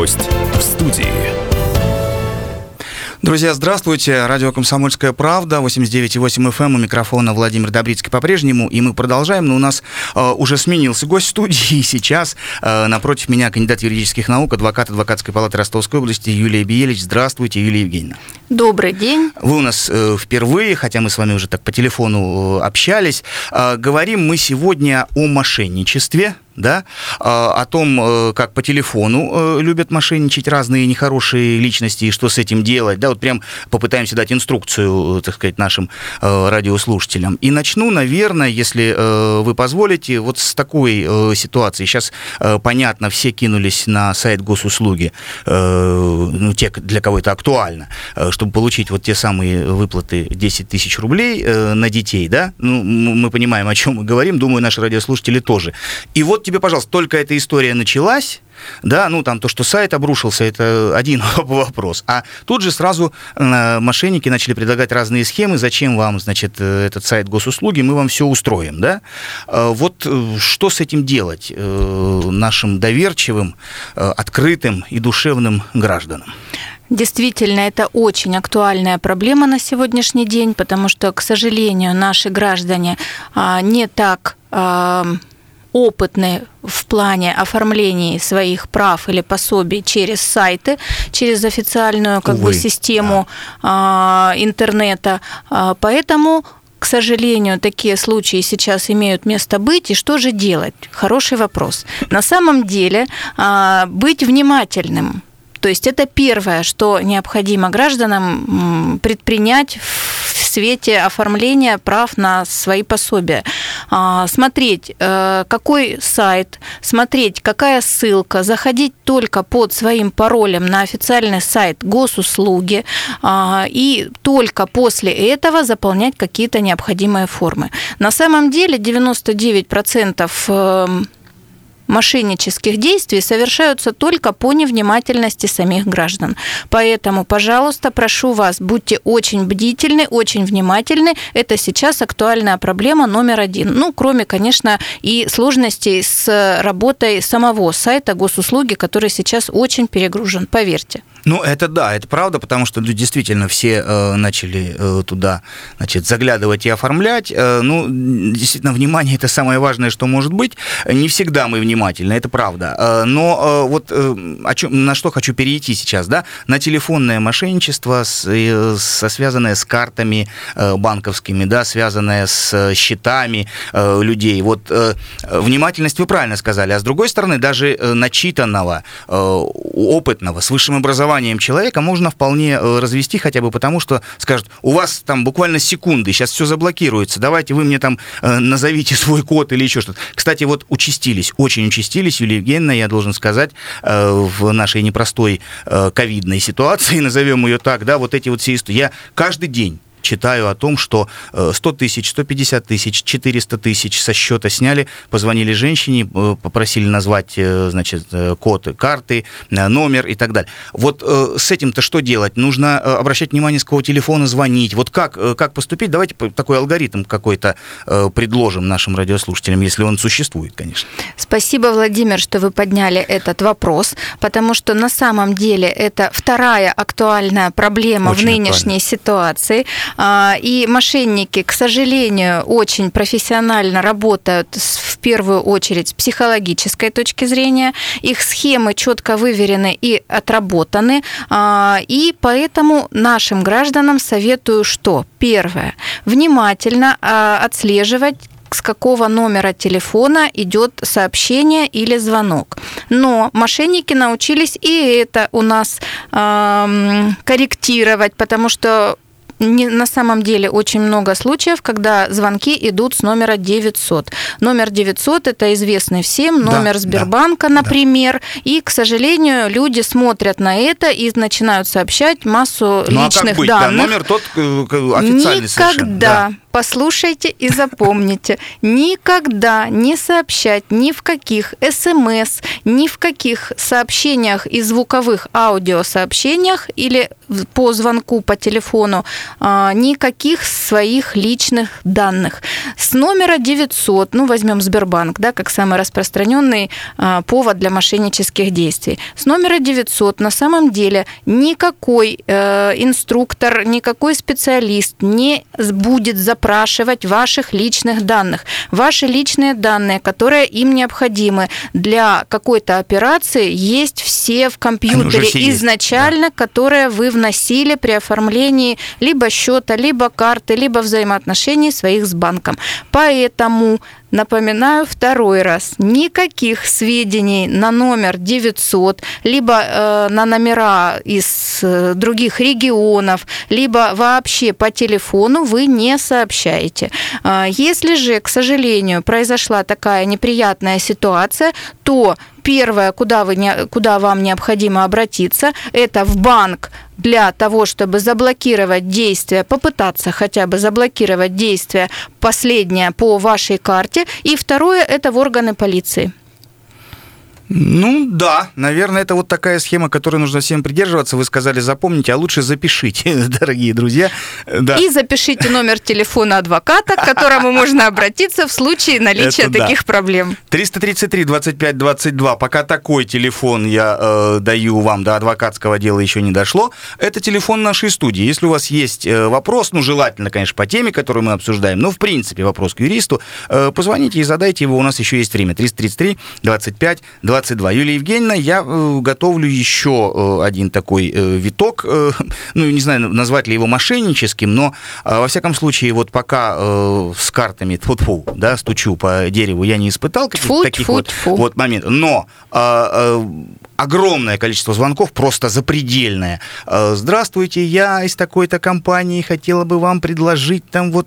Гость в студии. Друзья, здравствуйте. Радио «Комсомольская правда», 89,8 FM, у микрофона Владимир Добрицкий по-прежнему. И мы продолжаем, но у нас уже сменился гость студии. И сейчас напротив меня кандидат юридических наук, адвокат Адвокатской палаты Ростовской области Юлия Биелич. Здравствуйте, Юлия Евгеньевна. Добрый день. Вы у нас впервые, хотя мы с вами уже так по телефону общались. Говорим мы сегодня о мошенничестве. Да, о том, как по телефону любят мошенничать разные нехорошие личности и что с этим делать. Да, вот прям попытаемся дать инструкцию, так сказать, нашим радиослушателям. И начну, наверное, если вы позволите, вот с такой ситуации. Сейчас, понятно, все кинулись на сайт госуслуги, ну, те, для кого это актуально, чтобы получить вот те самые выплаты 10 тысяч рублей на детей, да. Ну, мы понимаем, о чем мы говорим, думаю, наши радиослушатели тоже. И вот тебе, пожалуйста, только эта история началась, да, ну, там, то, что сайт обрушился, это один вопрос, а тут же сразу мошенники начали предлагать разные схемы, зачем вам, значит, этот сайт госуслуги, мы вам все устроим, да, вот что с этим делать нашим доверчивым, открытым и душевным гражданам? Действительно, это очень актуальная проблема на сегодняшний день, потому что, к сожалению, наши граждане не так опытны в плане оформления своих прав или пособий через сайты, через официальную систему интернета. Поэтому, к сожалению, такие случаи сейчас имеют место быть. И что же делать? Хороший вопрос. На самом деле, быть внимательным. То есть это первое, что необходимо гражданам предпринять в свете оформления прав на свои пособия. Смотреть, какой сайт, смотреть, какая ссылка, заходить только под своим паролем на официальный сайт госуслуги и только после этого заполнять какие-то необходимые формы. На самом деле 99% мошеннических действий совершаются только по невнимательности самих граждан. Поэтому, пожалуйста, прошу вас, будьте очень бдительны, очень внимательны. Это сейчас актуальная проблема номер один. Ну, кроме, конечно, и сложностей с работой самого сайта госуслуги, который сейчас очень перегружен, поверьте. Ну, это да, это правда, потому что действительно все начали туда, значит, заглядывать и оформлять. Ну, действительно, внимание – это самое важное, что может быть. Не всегда мы внимательны, это правда. Но вот на что хочу перейти сейчас, да? На телефонное мошенничество, связанное с картами банковскими, да, связанное с счетами людей. Вот внимательность вы правильно сказали. А с другой стороны, даже начитанного, опытного, с высшим образованием человека можно вполне развести, хотя бы потому, что скажут, у вас там буквально секунды, сейчас все заблокируется, давайте вы мне там назовите свой код или еще что-то. Кстати, вот очень участились, Юлия Евгеньевна, я должен сказать, в нашей непростой ковидной ситуации, назовем ее так, да, вот эти вот все истории. Я каждый день читаю о том, что 100 тысяч, 150 тысяч, 400 тысяч со счета сняли, позвонили женщине, попросили назвать, значит, код карты, номер и так далее. Вот с этим-то что делать? Нужно обращать внимание, с какого телефона звонить. Вот как поступить? Давайте такой алгоритм какой-то предложим нашим радиослушателям, если он существует, конечно. Спасибо, Владимир, что вы подняли этот вопрос, потому что на самом деле это вторая актуальная проблема очень в нынешней ситуации. И мошенники, к сожалению, очень профессионально работают в первую очередь с психологической точки зрения. Их схемы четко выверены и отработаны. И поэтому нашим гражданам советую что? Первое. Внимательно отслеживать, с какого номера телефона идет сообщение или звонок. Но мошенники научились и это у нас корректировать, потому что на самом деле очень много случаев, когда звонки идут с номера 900. Номер 900 – это известный всем номер Сбербанка, например. И, к сожалению, люди смотрят на это и начинают сообщать массу личных данных. Номер тот официальный совершенно. Никогда послушайте и запомните. Никогда не сообщать ни в каких СМС, ни в каких сообщениях и звуковых аудиосообщениях или по звонку по телефону никаких своих личных данных. С номера 900, возьмем Сбербанк, как самый распространенный повод для мошеннических действий. С номера 900 на самом деле никакой инструктор, никакой специалист не будет запрашивать ваших личных данных. Ваши личные данные, которые им необходимы для какой-то операции, есть все в компьютере изначально, есть, которые вы вносили при оформлении либо счета, либо карты, либо взаимоотношений своих с банком. Поэтому напоминаю второй раз, никаких сведений на номер 900, либо на номера из других регионов, либо вообще по телефону вы не сообщаете. Если же, к сожалению, произошла такая неприятная ситуация, то первое, куда вам необходимо обратиться, это в банк для того, чтобы заблокировать действия, попытаться хотя бы заблокировать действия последнее по вашей карте. И второе, это в органы полиции. Да, наверное, это вот такая схема, которой нужно всем придерживаться. Вы сказали, запомните, а лучше запишите, дорогие друзья. Да. И запишите номер телефона адвоката, к которому можно обратиться в случае наличия таких проблем. 333-25-22. Пока такой телефон я даю вам, до адвокатского дела еще не дошло. Это телефон нашей студии. Если у вас есть вопрос, желательно, конечно, по теме, которую мы обсуждаем, но, в принципе, вопрос к юристу, позвоните и задайте его, у нас еще есть время. 333-25-22. Юлия Евгеньевна, я готовлю еще один такой виток, не знаю, назвать ли его мошенническим, но, во всяком случае, вот пока с картами стучу по дереву, я не испытал каких-то таких вот моментов, но огромное количество звонков, просто запредельное. Здравствуйте, я из такой-то компании, хотела бы вам предложить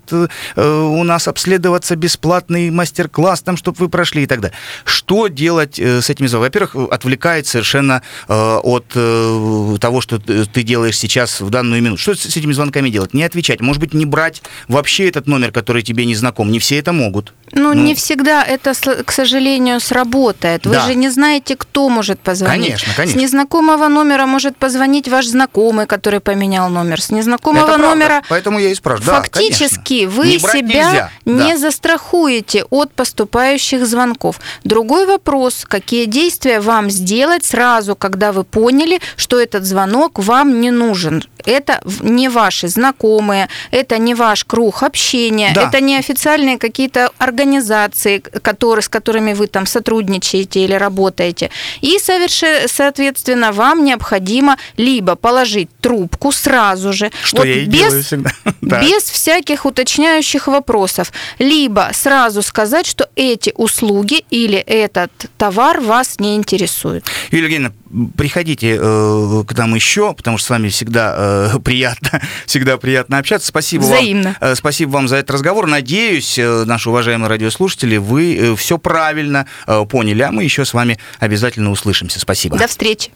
у нас обследоваться бесплатный мастер-класс, чтобы вы прошли и так далее. Что делать с этими звонками? Во-первых, отвлекает совершенно от того, что ты делаешь сейчас в данную минуту. Что с этими звонками делать? Не отвечать. Может быть, не брать вообще этот номер, который тебе не знаком. Не все это могут. Не всегда это, к сожалению, сработает. Вы же не знаете, кто может позвонить. Конечно. С незнакомого номера может позвонить ваш знакомый, который поменял номер. С незнакомого номера... Поэтому я и спрашиваю. Фактически вы себя не застрахуете от поступающих звонков. Другой вопрос, какие действия вам сделать сразу, когда вы поняли, что этот звонок вам не нужен. Это не ваши знакомые, это не ваш круг общения, это не официальные какие-то организации, с которыми вы сотрудничаете или работаете. И, соответственно, вам необходимо либо положить трубку сразу же, что я и делаю всегда. Без всяких уточняющих вопросов, либо сразу сказать, что эти услуги или этот товар вас не интересует. Юлия Евгеньевна, приходите к нам еще, потому что с вами всегда приятно общаться. Взаимно. Спасибо вам за этот разговор. Надеюсь, наши уважаемые радиослушатели, вы все правильно поняли, а мы еще с вами обязательно услышимся. Спасибо. До встречи.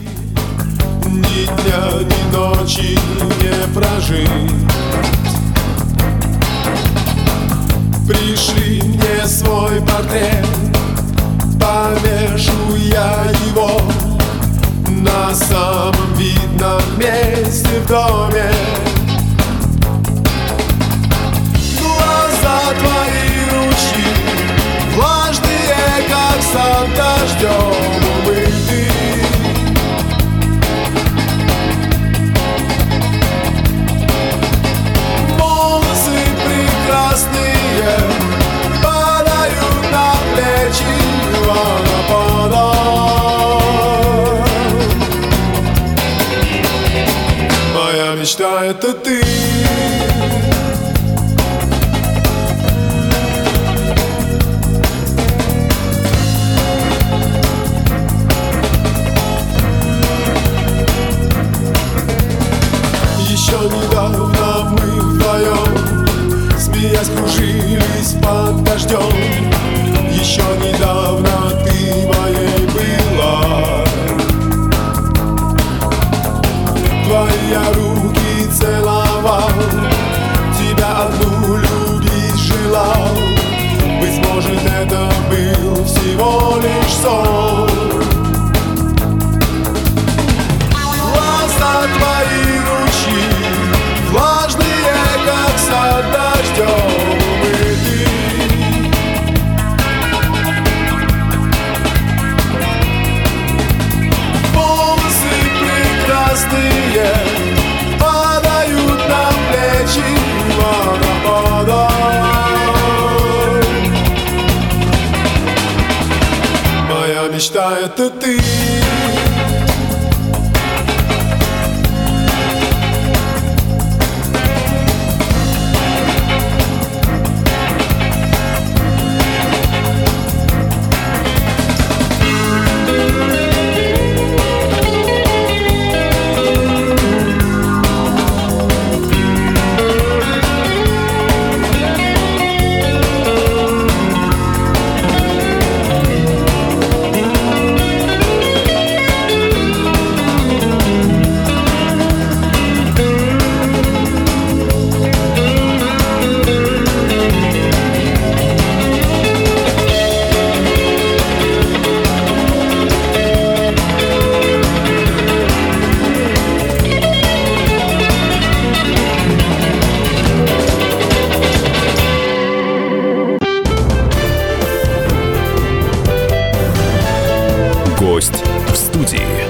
Ни дня, ни ночи не прожить. Пришли мне свой портрет, повешу я его на самом видном месте в доме. Глаза твои ручьи, влажные, как сад дождем умыты. Волосы прекрасные падают на плечи водопадом. Моя мечта — это ты. Еще недавно мы вдвоем, смеясь, кружились под дождем. Еще недавно ты моей была. Твои руки целовал, мечта — это ты. Гость в студии.